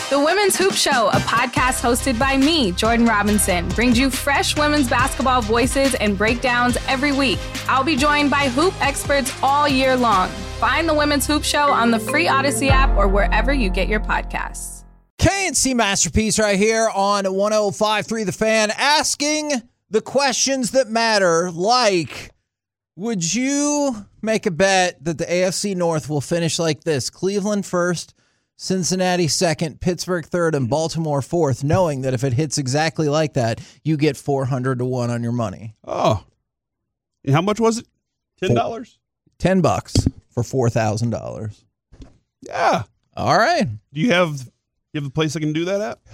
The Women's Hoop Show, a podcast hosted by me, Jordan Robinson, brings you fresh women's basketball voices and breakdowns every week. I'll be joined by hoop experts all year long. Find The Women's Hoop Show on the free Odyssey app or wherever you get your podcasts. K&C Masterpiece right here on 105.3 The Fan, asking the questions that matter, like, would you make a bet that the AFC North will finish like this? Cleveland first, Cincinnati second, Pittsburgh third, and Baltimore fourth, knowing that if it hits exactly like that, you get 400 to 1 on your money. Oh. And how much was it? $10? $10 for $4,000. Yeah. All right. Do you have a place I can do that at?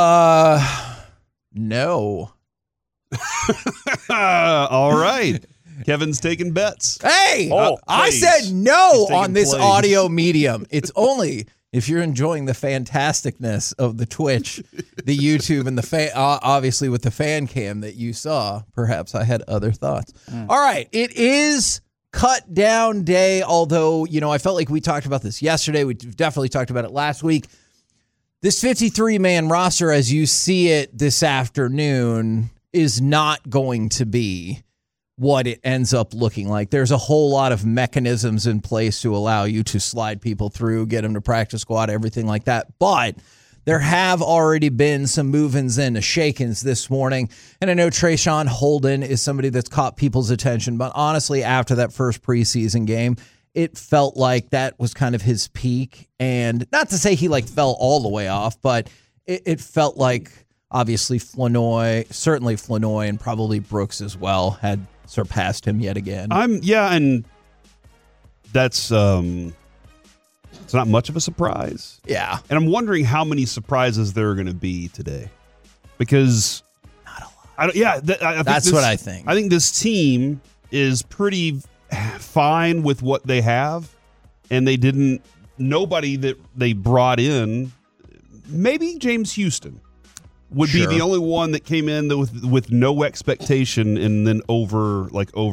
No. All right. Kevin's taking bets. Hey, I please. said no He's on this taking plays. audio medium. It's only if you're enjoying the fantasticness of the Twitch, the YouTube, and the fan, obviously with the fan cam that you saw. Perhaps I had other thoughts. All right, it is cut down day, although, I felt like we talked about this yesterday. We definitely talked about it last week. This 53-man roster, as you see it this afternoon, is not going to be what it ends up looking like. There's a whole lot of mechanisms in place to allow you to slide people through, get them to practice squad, everything like that. But there have already been some move-ins and shake-ins this morning. And I know Trayshawn Holden is somebody that's caught people's attention. But honestly, after that first preseason game, it felt like that was kind of his peak. And not to say he fell all the way off, but it felt like obviously certainly Flanoy and probably Brooks as well had surpassed him yet again. And that's it's not much of a surprise. Yeah. And I'm wondering how many surprises there are going to be today. Because not a lot. That's what I think. I think this team is pretty fine with what they have, and nobody that they brought in, maybe James Houston would be the only one that came in with no expectation and then over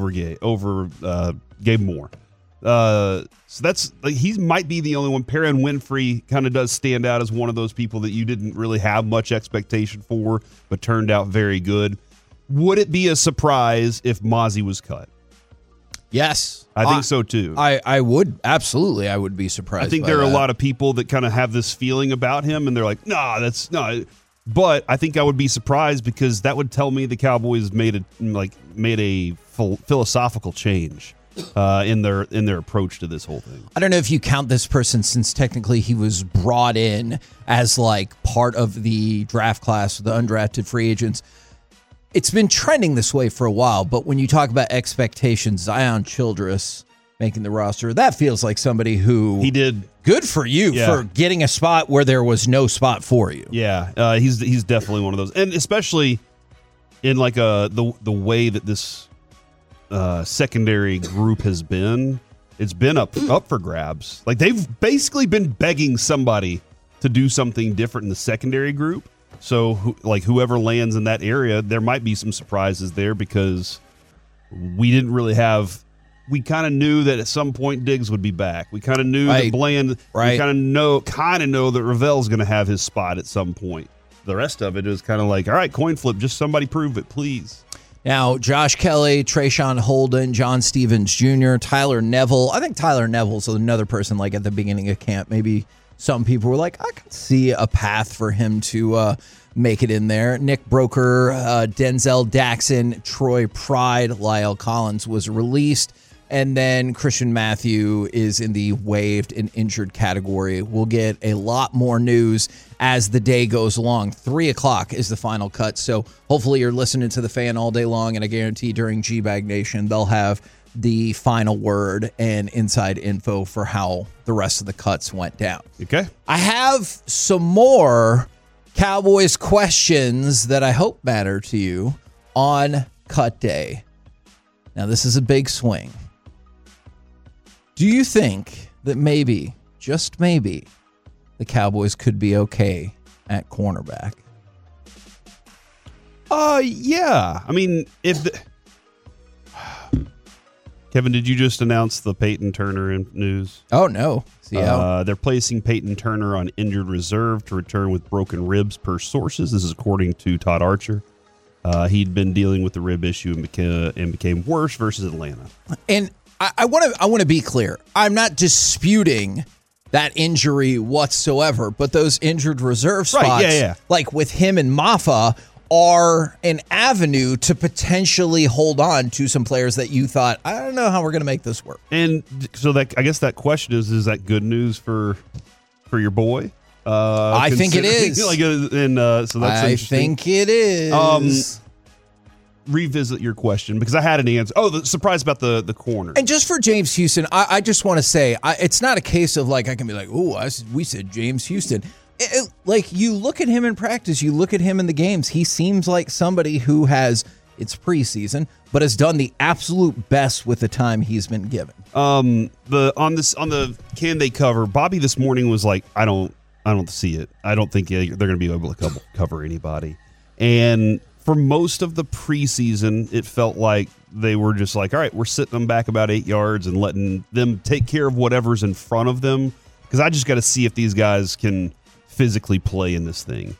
Gabe Moore. So that's he might be the only one. Perrin Winfrey kind of does stand out as one of those people that you didn't really have much expectation for, but turned out very good. Would it be a surprise if Mozzie was cut? Yes. I think so too. I would absolutely. I would be surprised. I think there are a lot of people that kind of have this feeling about him, and they're like, no. But I think I would be surprised because that would tell me the Cowboys made a philosophical change in their approach to this whole thing. I don't know if you count this person, since technically he was brought in as part of the draft class, the undrafted free agents. It's been trending this way for a while, but when you talk about expectations, Zion Childress making the roster, that feels like somebody who he did. Good for you for getting a spot where there was no spot for you. Yeah, he's definitely one of those, and especially in the way that this secondary group has been. It's been up for grabs. They've basically been begging somebody to do something different in the secondary group. So whoever lands in that area, there might be some surprises there because we didn't really have. We kind of knew that at some point Diggs would be back. We kind of knew that Bland. Right. We kind of know that Ravel's going to have his spot at some point. The rest of it is kind of all right, coin flip. Just somebody prove it, please. Now, Josh Kelly, Trayshawn Holden, John Stevens Jr., Tyler Neville. I think Tyler Neville's another person at the beginning of camp. Maybe some people were I could see a path for him to make it in there. Nick Broker, Denzel Daxon, Troy Pride, Lyle Collins was released. And then Christian Matthew is in the waived and injured category. We'll get a lot more news as the day goes along. 3 o'clock is the final cut. So hopefully you're listening to the Fan all day long. And I guarantee during G-Bag Nation, they'll have the final word and inside info for how the rest of the cuts went down. Okay. I have some more Cowboys questions that I hope matter to you on cut day. Now, this is a big swing. Do you think that maybe, just maybe, the Cowboys could be okay at cornerback? Yeah. I mean, Kevin, did you just announce the Peyton Turner news? Oh, no. See how? They're placing Peyton Turner on injured reserve to return with broken ribs per sources. This is according to Todd Archer. He'd been dealing with the rib issue and became worse versus Atlanta. And I want to be clear. I'm not disputing that injury whatsoever, but those injured reserve spots, like with him and Maffa, are an avenue to potentially hold on to some players that you thought, I don't know how we're going to make this work. And so that I guess that question is that good news for your boy? I think it is. So that's I think it is. Revisit your question because I had an answer. Oh, the surprise about the corner. And just for James Houston, I just want to say, it's not a case of like I can be like, we said James Houston. Like you look at him in practice, you look at him in the games, he seems like somebody who it's preseason, but has done the absolute best with the time he's been given. On the can they cover, Bobby this morning was like, I don't see it. I don't think they're going to be able to cover anybody. And for most of the preseason, it felt like they were just like, all right, we're sitting them back about 8 yards and letting them take care of whatever's in front of them. Because I just got to see if these guys can physically play in this thing.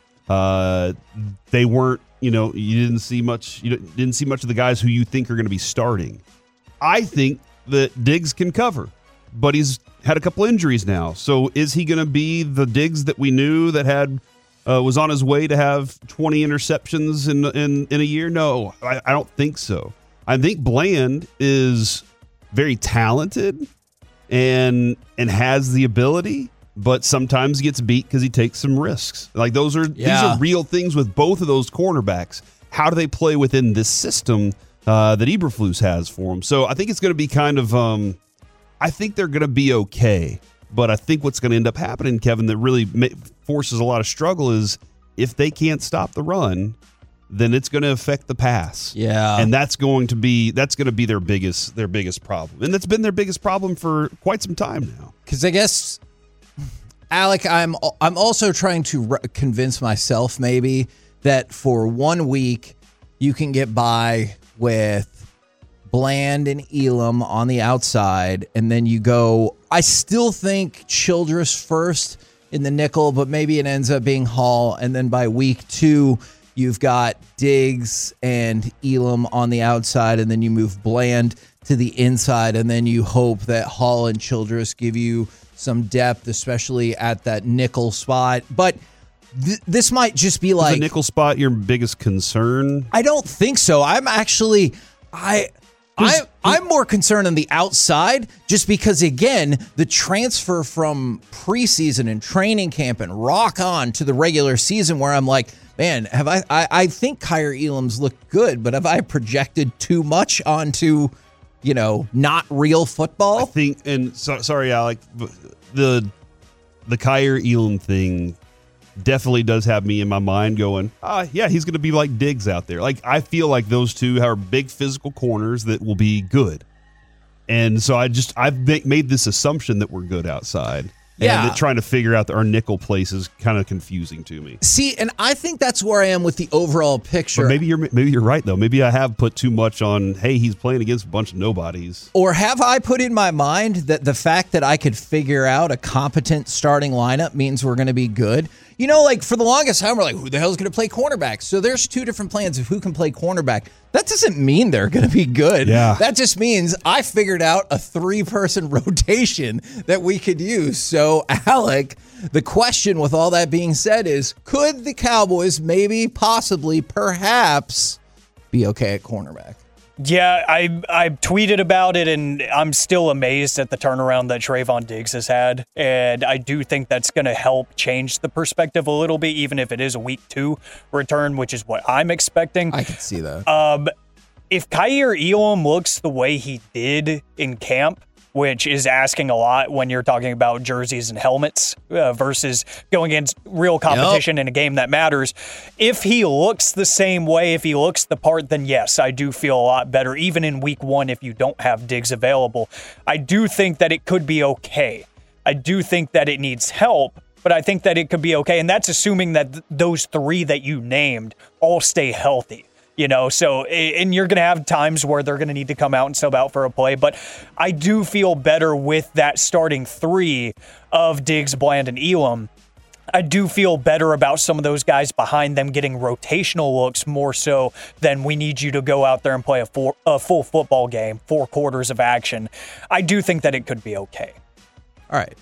They weren't, you didn't see much. You didn't see much of the guys who you think are going to be starting. I think that Diggs can cover, but he's had a couple injuries now. So is he going to be the Diggs that we knew that had was on his way to have 20 interceptions in a year? No, I don't think so. I think Bland is very talented and has the ability, but sometimes gets beat because he takes some risks. Like these are real things with both of those cornerbacks. How do they play within this system that Eberflus has for them? So I think it's going to be kind of I think they're going to be okay. But I think what's going to end up happening, Kevin, that really forces a lot of struggle is if they can't stop the run, then it's going to affect the pass. Yeah. And that's going to be their biggest problem. And that's been their biggest problem for quite some time now. Because I guess, Alec, I'm also trying to convince myself maybe that for 1 week you can get by with Bland and Elam on the outside, and then you go, I still think Childress first in the nickel, but maybe it ends up being Hall, and then by week 2, you've got Diggs and Elam on the outside, and then you move Bland to the inside, and then you hope that Hall and Childress give you some depth, especially at that nickel spot. But this might just be like... Is the nickel spot your biggest concern? I don't think so. I'm actually... I'm more concerned on the outside just because, again, the transfer from preseason and training camp and rock on to the regular season where I'm like, man, I think Kyer Elam's looked good, but have I projected too much onto, not real football? I think, and sorry, Alec, the Kyer Elam thing definitely does have me in my mind going, yeah, he's going to be like Diggs out there. Like, I feel like those two are big physical corners that will be good. And so I've made this assumption that we're good outside. Yeah. And that trying to figure out our nickel place is kind of confusing to me. See, and I think that's where I am with the overall picture. But maybe you're right, though. Maybe I have put too much on, hey, he's playing against a bunch of nobodies. Or have I put in my mind that the fact that I could figure out a competent starting lineup means we're going to be good? Like for the longest time, we're like, who the hell is going to play cornerback? So there's two different plans of who can play cornerback. That doesn't mean they're going to be good. Yeah. That just means I figured out a 3-person rotation that we could use. So, Alec, the question with all that being said is, could the Cowboys maybe, possibly, perhaps be okay at cornerback? Yeah, I tweeted about it, and I'm still amazed at the turnaround that Trayvon Diggs has had. And I do think that's going to help change the perspective a little bit, even if it is a week 2 return, which is what I'm expecting. I can see that. If Kyer Elam looks the way he did in camp, which is asking a lot when you're talking about jerseys and helmets versus going against real competition in a game that matters. If he looks the same way, if he looks the part, then yes, I do feel a lot better, even in week 1 if you don't have Diggs available. I do think that it could be okay. I do think that it needs help, but I think that it could be okay, and that's assuming that those 3 that you named all stay healthy. So, and you're going to have times where they're going to need to come out and sub out for a play. But I do feel better with that starting three of Diggs, Bland, and Elam. I do feel better about some of those guys behind them getting rotational looks more so than we need you to go out there and play a full football game, 4 quarters of action. I do think that it could be okay. All right.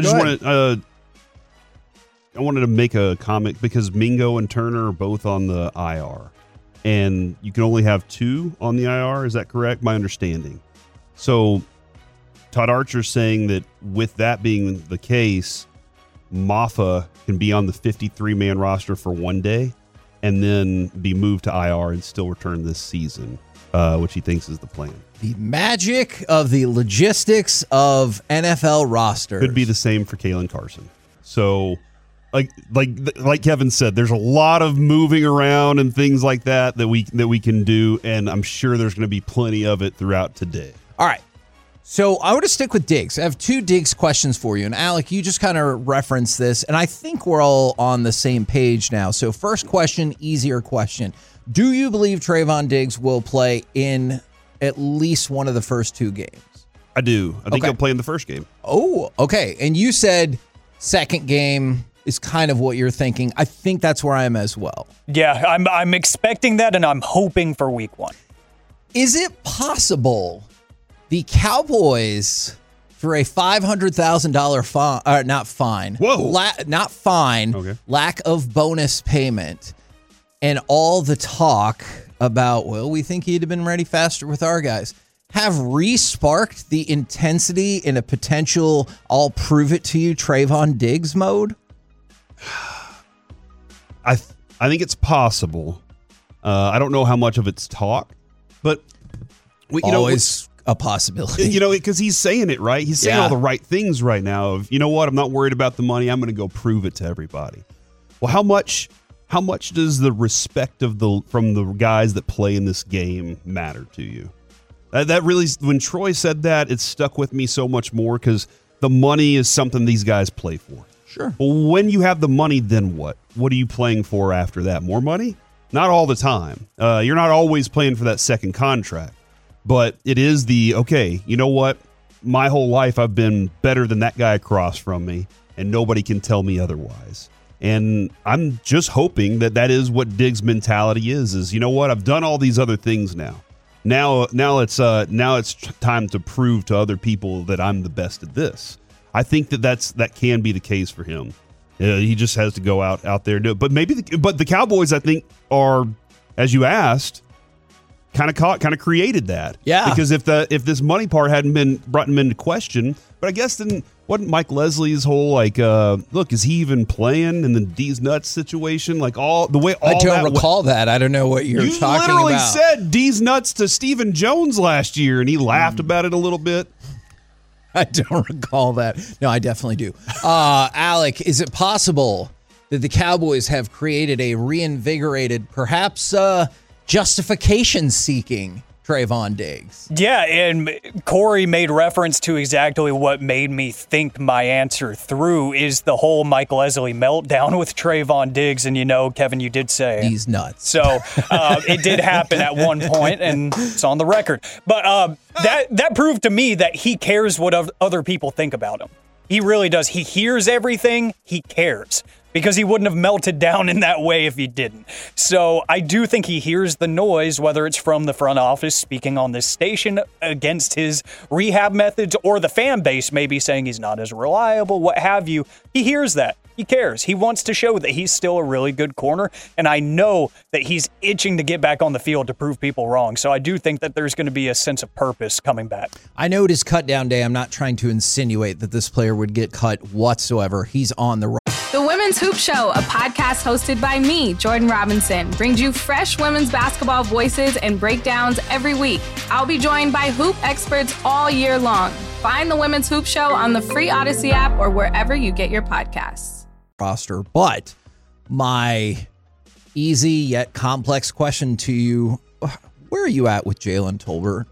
I wanted to make a comment because Mingo and Turner are both on the IR. And you can only have 2 on the IR. Is that correct? My understanding. So Todd Archer's saying that with that being the case, Maffa can be on the 53-man roster for 1 day and then be moved to IR and still return this season, which he thinks is the plan. The magic of the logistics of NFL rosters. Could be the same for Kalen Carson. So like Kevin said, there's a lot of moving around and things like that we can do, and I'm sure there's going to be plenty of it throughout today. All right. So I want to stick with Diggs. I have 2 Diggs questions for you. And Alec, you just kind of referenced this, and I think we're all on the same page now. So first question, easier question. Do you believe Trayvon Diggs will play in at least one of the first 2 games? I do. I think he'll play in the first game. Oh, okay. And you said second game is kind of what you're thinking. I think that's where I am as well. Yeah, I'm expecting that, and I'm hoping for week 1. Is it possible the Cowboys, for a $500,000 fine, not fine, not fine, okay, lack of bonus payment, and all the talk about, well, we think he'd have been ready faster with our guys, have re-sparked the intensity in a potential I'll prove it to you Trayvon Diggs mode? I think it's possible. I don't know how much of it's talk, but always a possibility. Because he's saying it right. He's saying all the right things right now. Of, you know what? I'm not worried about the money. I'm going to go prove it to everybody. Well, how much does the respect from the guys that play in this game matter to you? That really, when Troy said that, it stuck with me so much more because the money is something these guys play for. Sure. Well, when you have the money, then what? What are you playing for after that? More money? Not all the time. You're not always playing for that second contract. But it is okay, you know what? My whole life I've been better than that guy across from me, and nobody can tell me otherwise. And I'm just hoping that is what Diggs' mentality is, you know what? I've done all these other things now. Now it's time to prove to other people that I'm the best at this. I think that can be the case for him. He just has to go out there and do it. But but the Cowboys, I think, are, as you asked, kind of created that. Yeah. Because if this money part hadn't been brought him into question, but I guess then wasn't Mike Leslie's whole look, is he even playing in the D's nuts situation? I don't recall that. I don't know what you're talking about. You literally said D's nuts to Stephen Jones last year, and he laughed about it a little bit. I don't recall that. No, I definitely do. Alec, is it possible that the Cowboys have created a reinvigorated, perhaps justification-seeking Trayvon Diggs? Yeah, and Corey made reference to exactly what made me think my answer through is the whole Mike Leslie meltdown with Trayvon Diggs. And, Kevin, you did say he's nuts. So it did happen at one point, and it's on the record. But that proved to me that he cares what other people think about him. He really does. He hears everything. He cares. Because he wouldn't have melted down in that way if he didn't. So I do think he hears the noise, whether it's from the front office speaking on this station against his rehab methods or the fan base maybe saying he's not as reliable, what have you. He hears that. He cares. He wants to show that he's still a really good corner. And I know that he's itching to get back on the field to prove people wrong. So I do think that there's going to be a sense of purpose coming back. I know it is cut down day. I'm not trying to insinuate that this player would get cut whatsoever. He's on the The Women's Hoop Show, a podcast hosted by me, Jordan Robinson, brings you fresh women's basketball voices and breakdowns every week. I'll be joined by hoop experts all year long. Find the Women's Hoop Show on the free Odyssey app or wherever you get your podcasts. Roster. But my easy yet complex question to you, where are you at with Jalen Tolbert?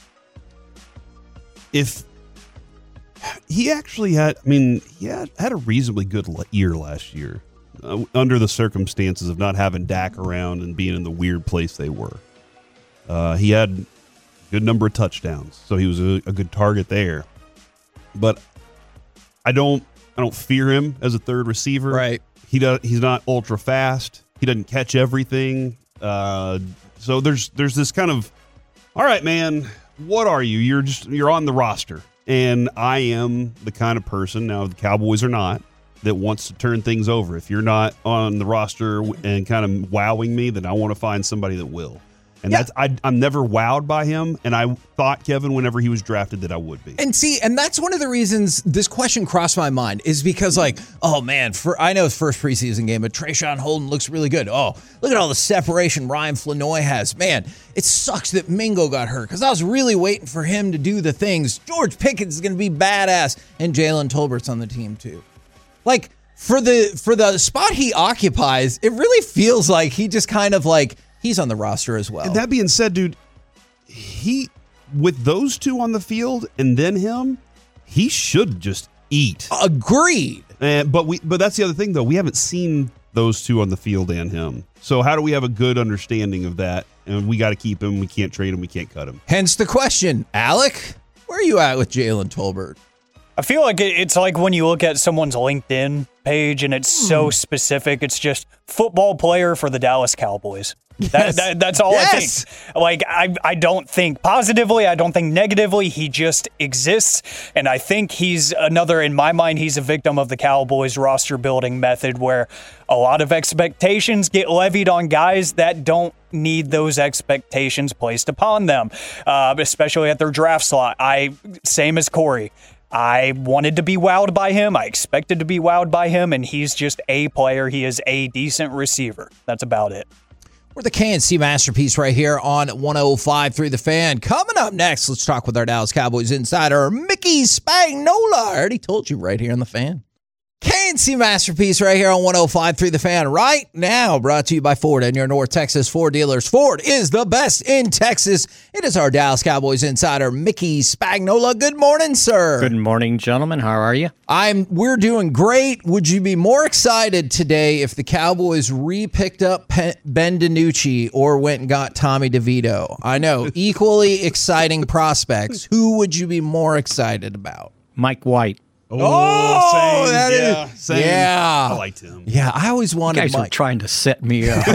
If he actually had a reasonably good year last year. under the circumstances of not having Dak around and being in the weird place they were. He had a good number of touchdowns, so he was a good target there. But I don't fear him as a third receiver. Right. He's not ultra fast. He doesn't catch everything. So there's this kind of, all right, man, what are you? You're on the roster. And I am the kind of person, now the Cowboys are not, that wants to turn things over. If you're not on the roster and kind of wowing me, then I want to find somebody that will. And I'm never wowed by him, and I thought, Kevin, whenever he was drafted, that I would be. And that's one of the reasons this question crossed my mind, is because, like, oh, man, I know his first preseason game, but Trayshawn Holden looks really good. Oh, look at all the separation Ryan Flanoy has. Man, it sucks that Mingo got hurt, because I was really waiting for him to do the things. George Pickens is going to be badass, and Jalen Tolbert's on the team, too. Like, for the spot he occupies, it really feels like he just kind of, like, he's on the roster as well. And that being said, dude, with those two on the field and then him, he should just eat. Agreed. But that's the other thing, though. We haven't seen those two on the field and him. So how do we have a good understanding of that? And we got to keep him. We can't trade him. We can't cut him. Hence the question, Alec, where are you at with Jalen Tolbert? I feel like it's like when you look at someone's LinkedIn page and it's so specific. It's just football player for the Dallas Cowboys. That's all I think. Like, I don't think positively. I don't think negatively. He just exists. And I think in my mind, he's a victim of the Cowboys roster building method, where a lot of expectations get levied on guys that don't need those expectations placed upon them, especially at their draft slot. Same as Corey. I wanted to be wowed by him. I expected to be wowed by him, and he's just a player. He is a decent receiver. That's about it. We're the KNC Masterpiece right here on 105.3 The Fan. Coming up next, let's talk with our Dallas Cowboys insider, Mickey Spagnola. I already told you right here on The Fan. KNC Masterpiece right here on 105.3 The Fan right now, brought to you by Ford and your North Texas Ford dealers. Ford is the best in Texas. It is our Dallas Cowboys insider, Mickey Spagnola. Good morning, sir. Good morning, gentlemen. How are you? We're doing great. Would you be more excited today if the Cowboys re-picked up Ben DiNucci or went and got Tommy DeVito? I know, equally exciting prospects. Who would you be more excited about? Mike White. Same. Same. Yeah. I liked him. Yeah, I always wanted You guys Mike. are trying to set me up.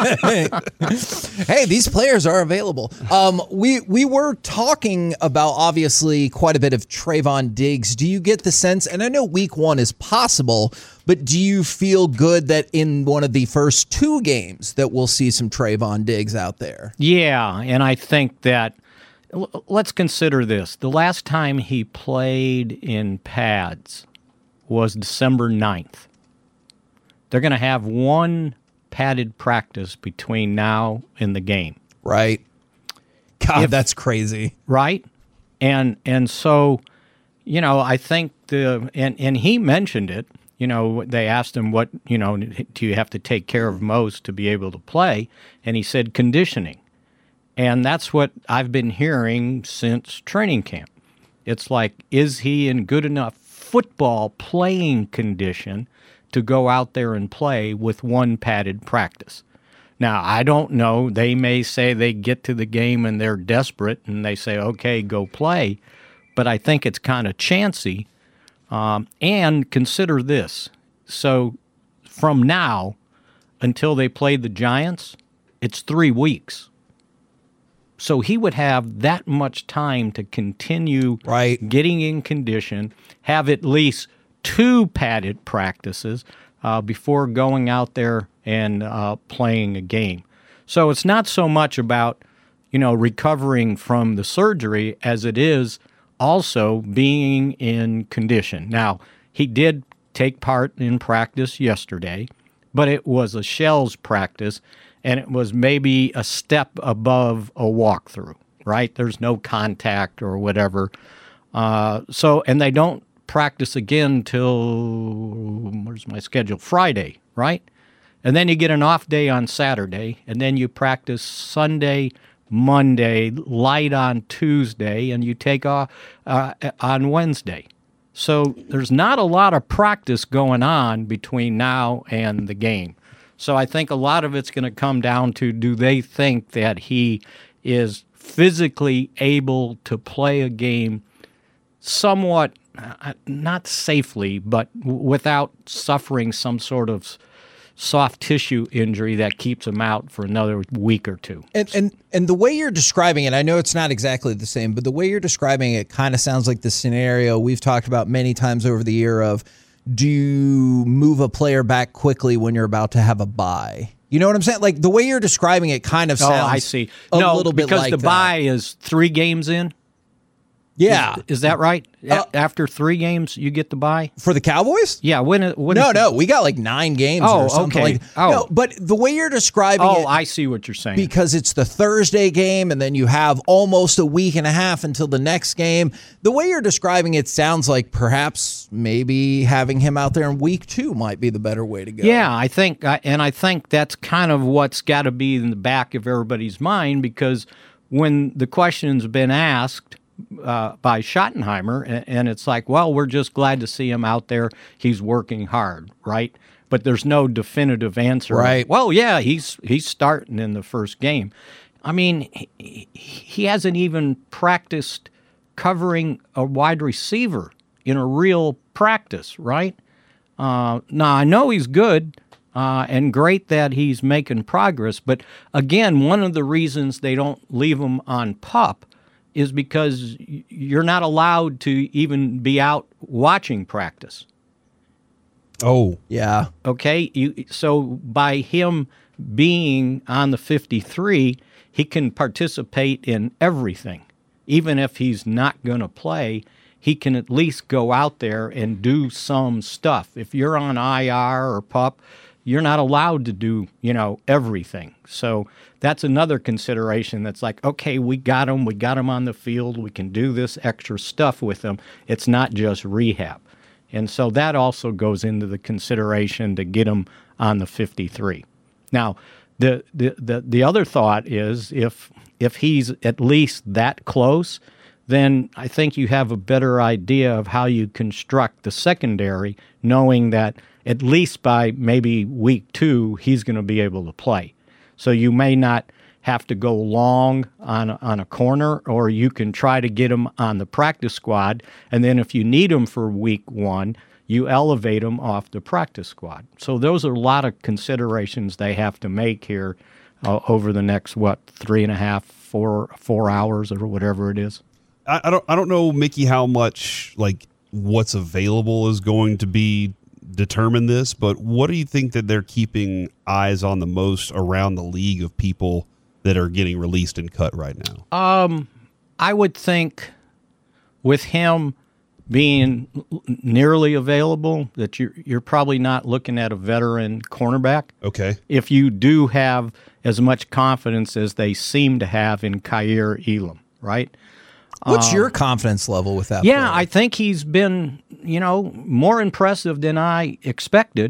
Hey, these players are available. We were talking about, obviously, quite a bit of Trayvon Diggs. Do you get the sense, and I know week 1 is possible, but do you feel good that in one of the first 2 games that we'll see some Trayvon Diggs out there? Yeah, and I think that, let's consider this. The last time he played in pads was December 9th. They're going to have one padded practice between now and the game. Right. God, that's crazy. Right? And so, I think and he mentioned it. They asked him what, do you have to take care of most to be able to play? And he said conditioning. And that's what I've been hearing since training camp. It's like, is he in good enough football playing condition to go out there and play with one padded practice? Now, I don't know. They may say they get to the game and they're desperate and they say, okay, go play. But I think it's kind of chancy. And consider this. So from now until they play the Giants, it's 3 weeks. So he would have that much time to continue getting in condition, have at least 2 padded practices before going out there and playing a game. So it's not so much about, recovering from the surgery as it is also being in condition. Now, he did take part in practice yesterday, but it was a shells practice, and it was maybe a step above a walkthrough, right? There's no contact or whatever. And they don't practice again till, where's my schedule? Friday, right? And then you get an off day on Saturday, and then you practice Sunday, Monday, light on Tuesday, and you take off on Wednesday. So there's not a lot of practice going on between now and the game. So I think a lot of it's going to come down to, do they think that he is physically able to play a game somewhat, not safely, but without suffering some sort of soft tissue injury that keeps him out for another week or two. And the way you're describing it, I know it's not exactly the same, but the way you're describing it kind of sounds like the scenario we've talked about many times over the year of, do you move a player back quickly when you're about to have a bye? You know what I'm saying? Like, the way you're describing it kind of sounds I see. a little bit like that. Because the bye is 3 games in? Yeah. Is that right? After 3 games, you get the bye? For the Cowboys? Yeah. No, we got like 9 games or something okay. like that. No, but the way you're describing it... I see what you're saying. Because it's the Thursday game, and then you have almost a week and a half until the next game. The way you're describing it sounds like perhaps maybe having him out there in week 2 might be the better way to go. Yeah, I think that's kind of what's got to be in the back of everybody's mind, because when the question's been asked by Schottenheimer, and it's like, well, we're just glad to see him out there. He's working hard, right? But there's no definitive answer. Right. Well, yeah, he's starting in the first game. I mean, he hasn't even practiced covering a wide receiver in a real practice, right? Now, I know he's good and great that he's making progress, but again, one of the reasons they don't leave him on PUP is because you're not allowed to even be out watching practice. Oh. Yeah. Okay? So by him being on the 53, he can participate in everything. Even if he's not going to play, he can at least go out there and do some stuff. If you're on IR or PUP, you're not allowed to do, everything. So that's another consideration that's like, okay, we got him on the field, we can do this extra stuff with him. It's not just rehab. And so that also goes into the consideration to get him on the 53. Now, the other thought is if he's at least that close, then I think you have a better idea of how you construct the secondary, knowing that at least by maybe week 2, he's going to be able to play. So you may not have to go long on a corner, or you can try to get him on the practice squad, and then if you need him for week 1, you elevate him off the practice squad. So those are a lot of considerations they have to make here over the next, 3.5, 4 hours or whatever it is. I don't know, Mickey, how much what's available is going to be determine this, but what do you think that they're keeping eyes on the most around the league of people that are getting released and cut right now? I would think with him being nearly available that you're probably not looking at a veteran cornerback. Okay. If you do have as much confidence as they seem to have in Kaiir Elam, right? What's your confidence level with that Yeah, player? I think he's been, more impressive than I expected.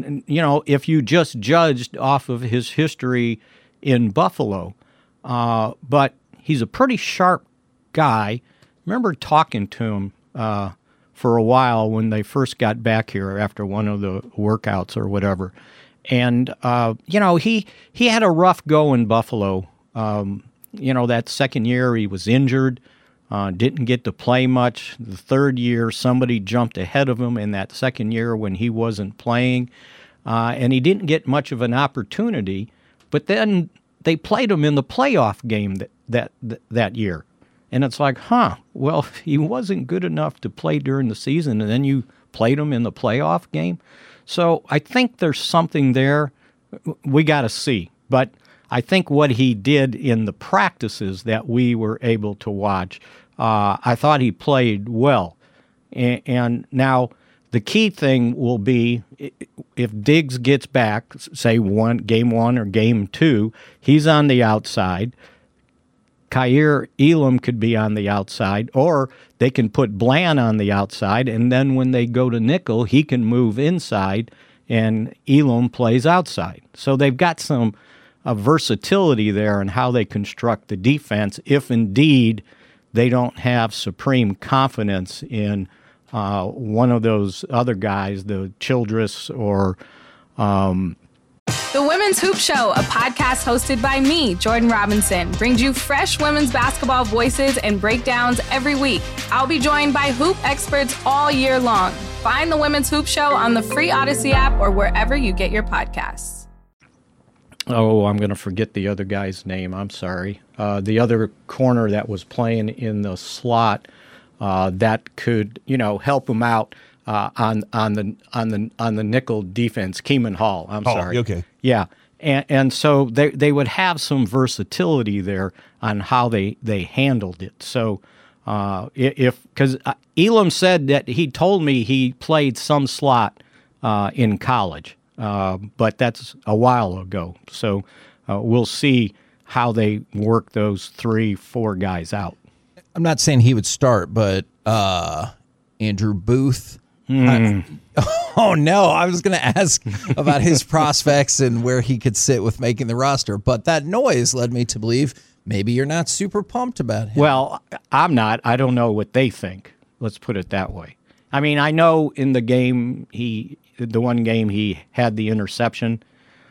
If you just judged off of his history in Buffalo. But he's a pretty sharp guy. I remember talking to him for a while when they first got back here after one of the workouts or whatever. And, he had a rough go in Buffalo. That second year he was injured. Didn't get to play much. The third year, somebody jumped ahead of him in that second year when he wasn't playing, and he didn't get much of an opportunity. But then they played him in the playoff game that year, and it's like, well, he wasn't good enough to play during the season, and then you played him in the playoff game. So I think there's something there. We got to see, but I think what he did in the practices that we were able to watch, I thought he played well. And now the key thing will be if Diggs gets back, say game 1 or game 2, he's on the outside. Kaiir Elam could be on the outside, or they can put Bland on the outside, and then when they go to nickel, he can move inside, and Elam plays outside. So they've got some versatility there in how they construct the defense if indeed they don't have supreme confidence in one of those other guys, the Childress or The Women's Hoop Show, a podcast hosted by me, Jordan Robinson, brings you fresh women's basketball voices and breakdowns every week. I'll be joined by hoop experts all year long. Find The Women's Hoop Show on the free Odyssey app or wherever you get your podcasts. Oh, I'm going to forget the other guy's name. I'm sorry. The other corner that was playing in the slot that could, help him out on the nickel defense. Keeman Hall. I'm sorry. Okay. Yeah, and so they would have some versatility there on how they handled it. So because Elam said that he told me he played some slot in college. But that's a while ago. So we'll see how they work those 3-4 guys out. I'm not saying he would start, but Andrew Booth. Oh, no. I was going to ask about his prospects and where he could sit with making the roster. But that noise led me to believe maybe you're not super pumped about him. Well, I'm not. I don't know what they think. Let's put it that way. I mean, I know in the game the one game he had the interception,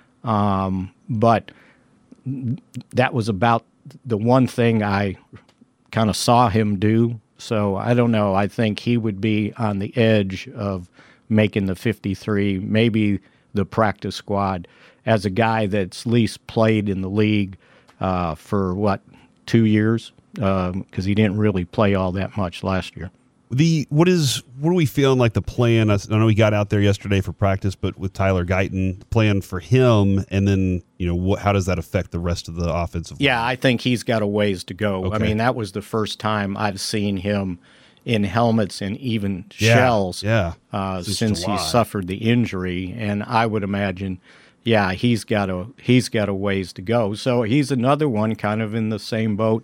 but that was about the one thing I kind of saw him do. So I don't know. I think he would be on the edge of making the 53, maybe the practice squad, as a guy that's least played in the league for, 2 years? Because he didn't really play all that much last year. What are we feeling like the plan? I know he got out there yesterday for practice, but with Tyler Guyton, plan for him, and then how does that affect the rest of the offensive? Yeah, I think he's got a ways to go. Okay. I mean, that was the first time I've seen him in helmets and even shells since he suffered the injury, and I would imagine, he's got a ways to go. So he's another one kind of in the same boat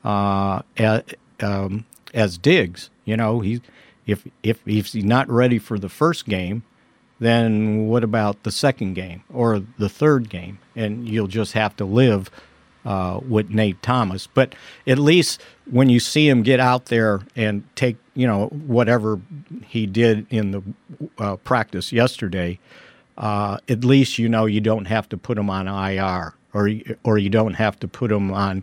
as Diggs. If he's not ready for the first game, then what about the second game or the third game? And you'll just have to live with Nate Thomas. But at least when you see him get out there and take, whatever he did in the practice yesterday, at least you don't have to put him on IR or you don't have to put him on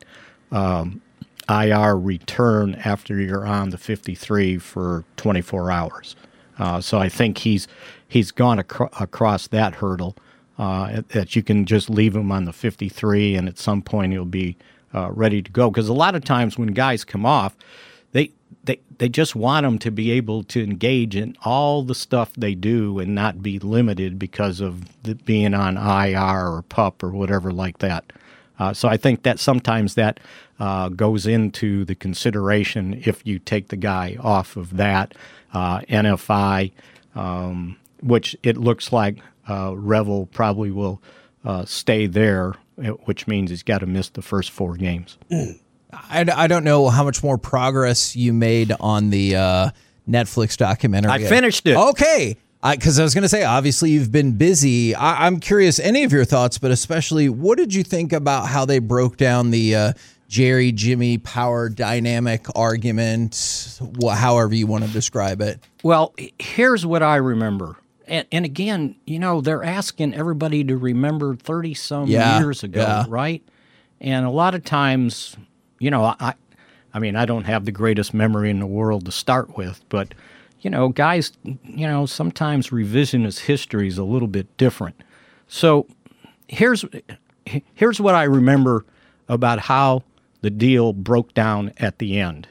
IR return after you're on the 53 for 24 hours. So I think he's gone across that hurdle that you can just leave him on the 53 and at some point he'll be ready to go. Because a lot of times when guys come off, they just want them to be able to engage in all the stuff they do and not be limited because of being on IR or PUP or whatever like that. So I think that sometimes that goes into the consideration if you take the guy off of that NFI, which it looks like Revel probably will stay there, which means he's got to miss the first 4 games. I don't know how much more progress you made on the Netflix documentary. I finished it. Okay. Because I was going to say, obviously, you've been busy. I'm curious, any of your thoughts, but especially, what did you think about how they broke down the Jerry, Jimmy power dynamic argument, however you want to describe it? Well, here's what I remember. And again, they're asking everybody to remember 30-some years ago, right? And a lot of times, I don't have the greatest memory in the world to start with, but guys, sometimes revisionist history is a little bit different. So here's what I remember about how the deal broke down at the end.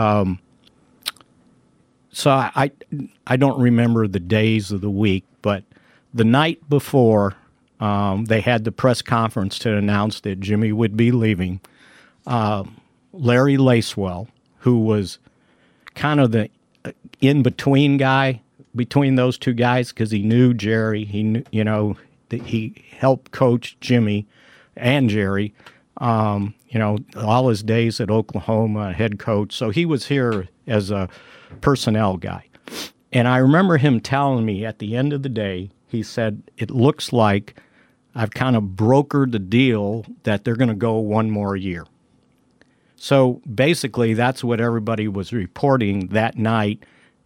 So I don't remember the days of the week, but the night before they had the press conference to announce that Jimmy would be leaving, Larry Lacewell, who was kind of the in-between guy between those two guys because he knew Jerry. He knew, he helped coach Jimmy and Jerry, all his days at Oklahoma, head coach. So he was here as a personnel guy. And I remember him telling me at the end of the day, he said, it looks like I've kind of brokered the deal that they're going to go one more year. So basically, that's what everybody was reporting that night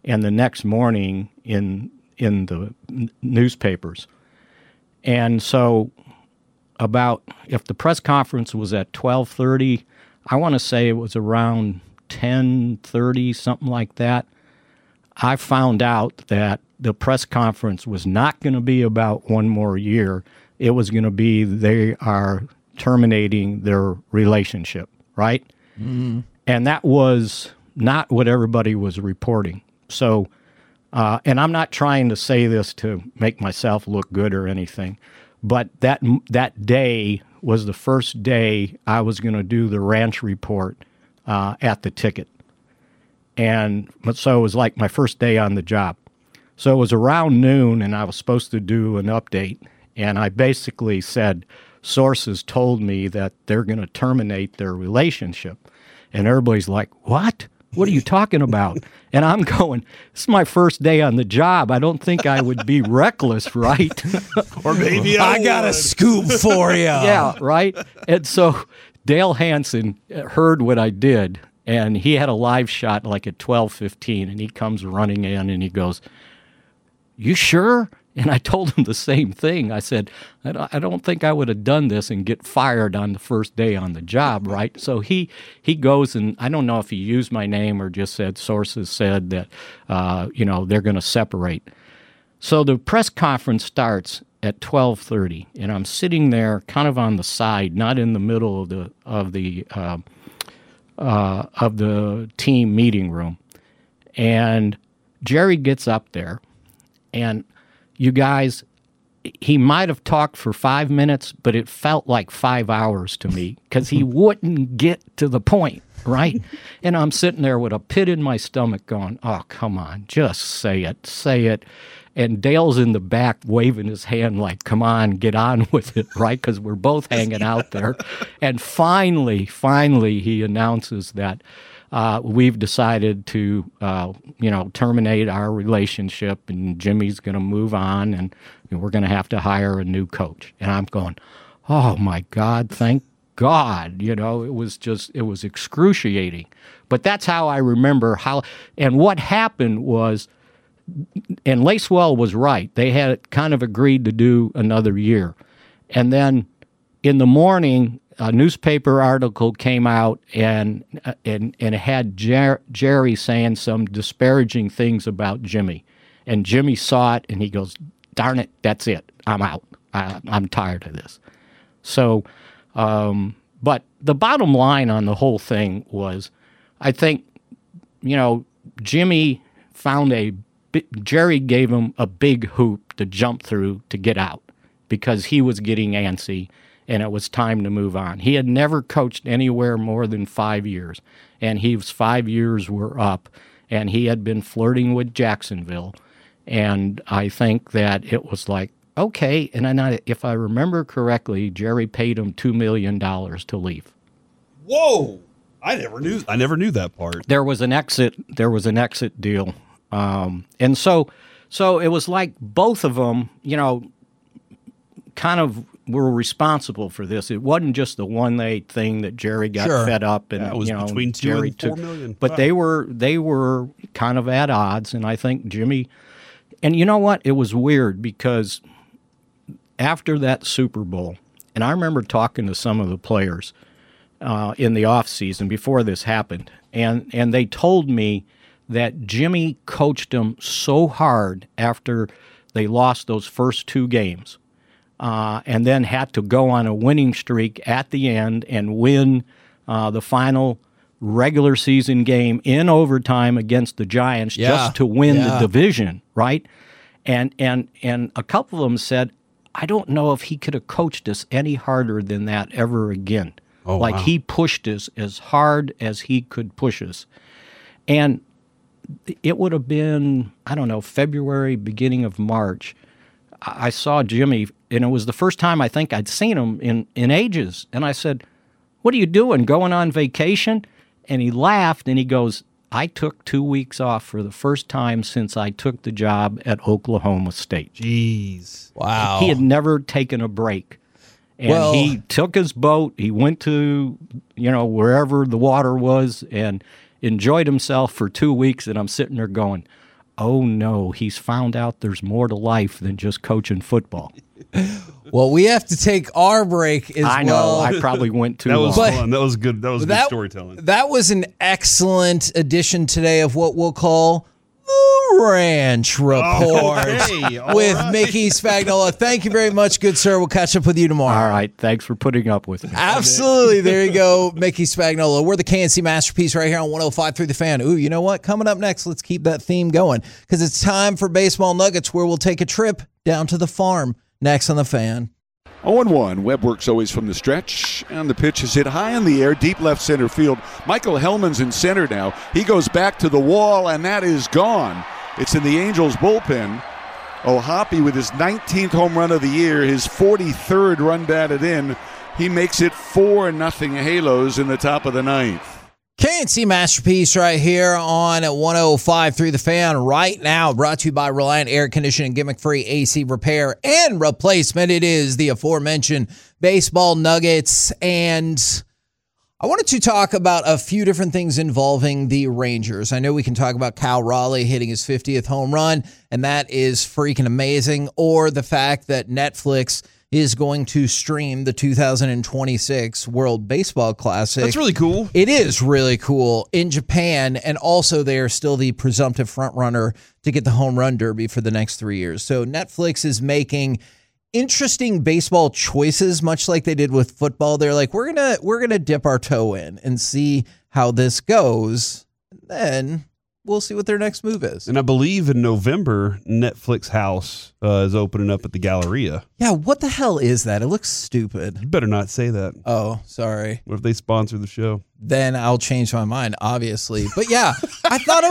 and the next morning in the newspapers. And so if the press conference was at 12:30, I want to say it was around 10:30, something like that, I found out that the press conference was not going to be about one more year. It was going to be they are terminating their relationship, right? Mm-hmm. And that was not what everybody was reporting. So, and I'm not trying to say this to make myself look good or anything, but that day was the first day I was going to do the ranch report at the Ticket. And so it was like my first day on the job. So it was around noon, and I was supposed to do an update. And I basically said, sources told me that they're going to terminate their relationship. And everybody's like, what? What are you talking about? And I'm going, this is my first day on the job. I don't think I would be reckless, right? Or maybe I got a scoop for you. Yeah, right? And so Dale Hansen heard what I did, and he had a live shot like at 12:15, and he comes running in, and he goes, you sure? And I told him the same thing. I said, I don't think I would have done this and get fired on the first day on the job, right? So he goes, and I don't know if he used my name or just said sources said that, they're going to separate. So the press conference starts at 12:30, and I'm sitting there kind of on the side, not in the middle of the team meeting room. And Jerry gets up there, and you guys, he might have talked for 5 minutes, but it felt like 5 hours to me because he wouldn't get to the point, right? And I'm sitting there with a pit in my stomach going, oh, come on, just say it. And Dale's in the back waving his hand like, come on, get on with it, right? Because we're both hanging out there. And finally, he announces that we've decided to, terminate our relationship, and Jimmy's going to move on, and we're going to have to hire a new coach. And I'm going, oh my God, thank God. It was excruciating. But that's how I remember and what happened was, and Lacewell was right. They had kind of agreed to do another year. And then in the morning, a newspaper article came out and it had Jerry saying some disparaging things about Jimmy. And Jimmy saw it and he goes, darn it, that's it. I'm out. I'm tired of this. So, but the bottom line on the whole thing was, I think, Jimmy found Jerry gave him a big hoop to jump through to get out because he was getting antsy. And it was time to move on. He had never coached anywhere more than 5 years, and his 5 years were up, and he had been flirting with Jacksonville. And I think that it was like, okay, and then if I remember correctly, Jerry paid him $2 million to leave. Whoa! I never knew that part. There was an exit deal. And so it was like both of them, kind of were responsible for this. It wasn't just the 1-8 thing that Jerry got fed up and it was between $2 Jerry and $4 million. But they were kind of at odds, and I think Jimmy. And you know what? It was weird because after that Super Bowl, and I remember talking to some of the players in the off season before this happened, and they told me that Jimmy coached them so hard after they lost those first 2 games. And then had to go on a winning streak at the end and win the final regular season game in overtime against the Giants just to win the division, right? And a couple of them said, I don't know if he could have coached us any harder than that ever again. Oh, like wow. He pushed us as hard as he could push us. And it would have been, I don't know, February, beginning of March. I saw Jimmy, and it was the first time I think I'd seen him in ages. And I said, what are you doing, going on vacation? And he laughed, and he goes, I took 2 weeks off for the first time since I took the job at Oklahoma State. Jeez. Wow. He had never taken a break. And he took his boat, he went to, wherever the water was, and enjoyed himself for 2 weeks. And I'm sitting there going, oh no, he's found out there's more to life than just coaching football. Well, we have to take our break as well. I know. I probably went too That was long. fun. That was good. That was good storytelling. That was an excellent edition today of what we'll call the Ranch Report Okay, all with right. Mickey Spagnola. Thank you very much, good sir. We'll catch up with you tomorrow. All right. Thanks for putting up with me. Absolutely. There you go, Mickey Spagnola. We're the KNC Masterpiece right here on 105.3 The Fan. Ooh, you know what? Coming up next, let's keep that theme going because it's time for Baseball Nuggets where we'll take a trip down to the farm next on The Fan. 0-1. Webb works always from the stretch, and the pitch is hit high in the air, deep left center field. Michael Hellman's in center now. He goes back to the wall, and that is gone. It's in the Angels bullpen. O'Hoppe with his 19th home run of the year, his 43rd run batted in. He makes it 4-0 Halos in the top of the ninth. KNC Masterpiece right here on 105.3 The Fan right now, brought to you by Reliant Air Conditioning, gimmick-free AC repair and replacement. It is the aforementioned Baseball Nuggets, and I wanted to talk about a few different things involving the Rangers. I know we can talk about Cal Raleigh hitting his 50th home run, and that is freaking amazing, or the fact that Netflix is going to stream the 2026 World Baseball Classic. That's really cool. It is really cool in Japan, and also they are still the presumptive front runner to get the home run derby for the next 3 years. So Netflix is making interesting baseball choices, much like they did with football. They're like, we're gonna dip our toe in and see how this goes, and then we'll see what their next move is. And I believe in November, Netflix House is opening up at the Galleria. Yeah, what the hell is that? It looks stupid. You better not say that. Oh, sorry. What if they sponsor the show? Then I'll change my mind, obviously. But yeah, I thought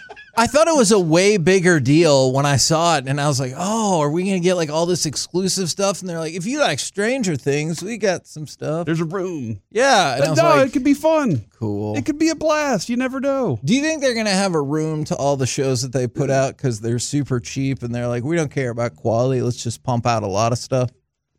it was a way bigger deal when I saw it, and I was like, oh, are we going to get like all this exclusive stuff? And they're like, if you like Stranger Things, we got some stuff. There's a room. Yeah. And I was No, like, it could be fun. cool. It could be a blast. You never know. Do you think they're going to have a room to all the shows that they put out because they're super cheap and they're like, we don't care about quality. Let's just pump out a lot of stuff.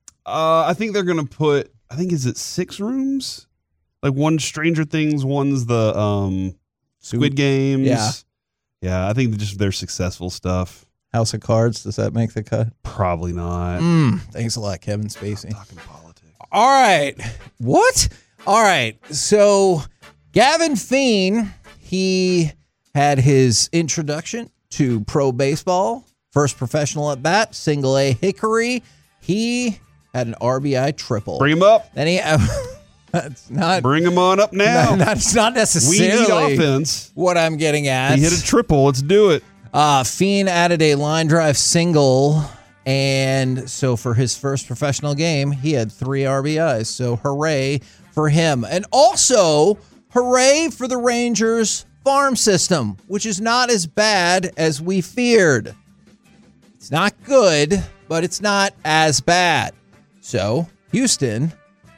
I think they're going to put, is it 6 rooms? Like one's Stranger Things, one's the Squid Games. Yeah. Yeah, I think just their successful stuff. House of Cards, does that make the cut? Probably not. Thanks a lot, Kevin Spacey. Talking politics. All right. What? All right. So Gavin Feen, he had his introduction to pro baseball, first professional at bat, single A Hickory. He had an RBI triple. Bring him up. Then he that's not Bring him on up now. that's not We need necessarily offense. what I'm getting at. He hit a triple. Let's do it. Feen added a line drive single, and so for his first professional game, he had 3 RBIs. So hooray for him. And also, hooray for the Rangers farm system, which is not as bad as we feared. It's not good, but it's not as bad. So Houston,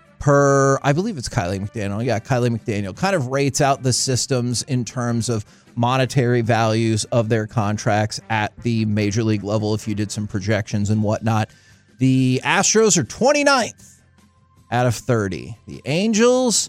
I believe it's Kylie McDaniel. Yeah, Kylie McDaniel kind of rates out the systems in terms of monetary values of their contracts at the major league level if you did some projections and whatnot. The Astros are 29th out of 30. The Angels,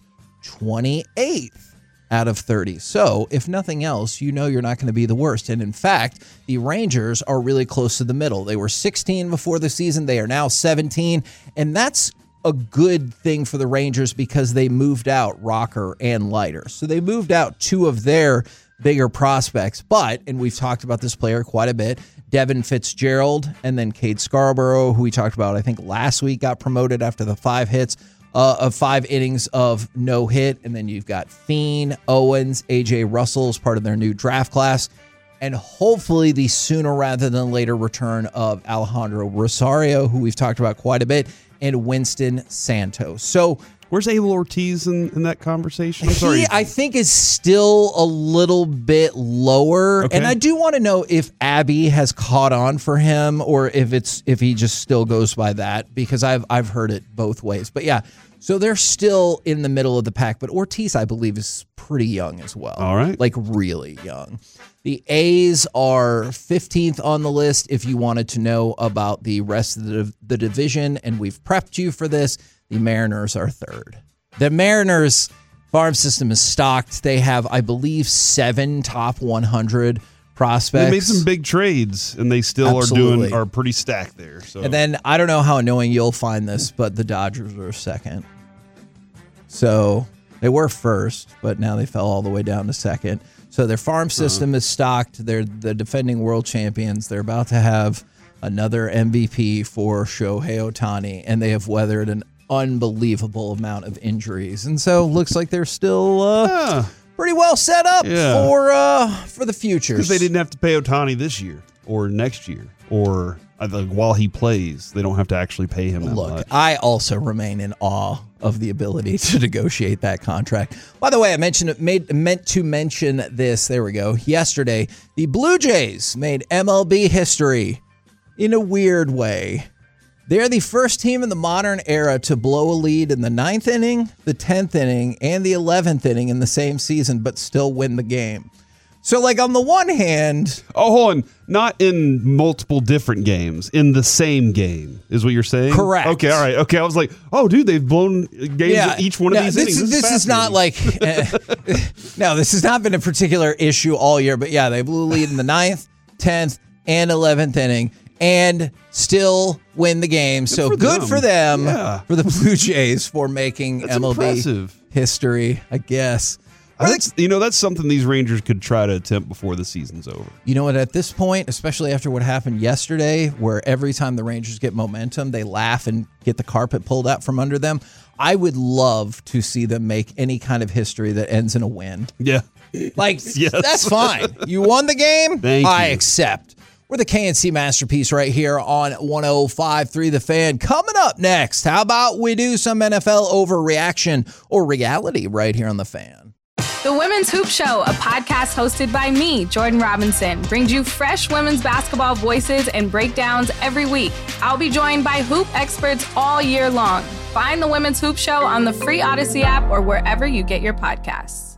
28th out of 30. So, if nothing else, you know you're not going to be the worst. And in fact, the Rangers are really close to the middle. They were 16 before the season. They are now 17. And that's a good thing for the Rangers because they moved out Rocker and Leiter. So they moved out 2 of their bigger prospects. But, and we've talked about this player quite a bit, Devin Fitzgerald and then Cade Scarborough, who we talked about, I think last week, got promoted after the 5 innings of no hit. And then you've got Feen, Owens, AJ Russell as part of their new draft class. And hopefully the sooner rather than later return of Alejandro Rosario, who we've talked about quite a bit, and Winston Santos. So Where's Abel Ortiz in that conversation? I'm sorry. he, I think, is still a little bit lower. Okay. And I do want to know if Abby has caught on for him or if he just still goes by that, because I've heard it both ways. But yeah, so they're still in the middle of the pack. But Ortiz, I believe, is pretty young as well. All right. Like really young. The A's are 15th on the list if you wanted to know about the rest of the division, and we've prepped you for this. The Mariners are 3rd. The Mariners farm system is stocked. They have, I believe, 7 top 100 prospects. They made some big trades, and they still Absolutely. are pretty stacked there. So. And then I don't know how annoying you'll find this, but the Dodgers were second. So they were first, but now they fell all the way down to second. So their farm system is stocked. They're the defending world champions. They're about to have another MVP for Shohei Ohtani, and they have weathered an unbelievable amount of injuries. And so looks like they're still pretty well set up for the future. Because they didn't have to pay Ohtani this year or next year or while he plays. They don't have to actually pay him that much. I also remain in awe of the ability to negotiate that contract. By the way, I meant to mention this. There we go. Yesterday, the Blue Jays made MLB history in a weird way. They're the first team in the modern era to blow a lead in the 9th inning, the 10th inning, and the 11th inning in the same season, but still win the game. So, like, on the one hand... Oh, hold on. Not in multiple different games. In the same game, is what you're saying? Correct. Okay, all right. Okay, I was like, oh, dude, they've blown games at each one of these innings. This is not like... no, this has not been a particular issue all year, but yeah, they blew a lead in the 9th, 10th, and 11th inning, and still win the game. So good for them, for the Blue Jays, for making MLB impressive. History, I guess. That's something these Rangers could try to attempt before the season's over. You know what? At this point, especially after what happened yesterday, where every time the Rangers get momentum, they laugh and get the carpet pulled out from under them, I would love to see them make any kind of history that ends in a win. Yeah. Like, yes. That's fine. You won the game? Thank I you. accept. We're the KNC Masterpiece right here on 105.3 The Fan. Coming up next, how about we do some NFL overreaction or reality right here on The Fan? The Women's Hoop Show, a podcast hosted by me, Jordan Robinson, brings you fresh women's basketball voices and breakdowns every week. I'll be joined by hoop experts all year long. Find the Women's Hoop Show on the free Odyssey app or wherever you get your podcasts.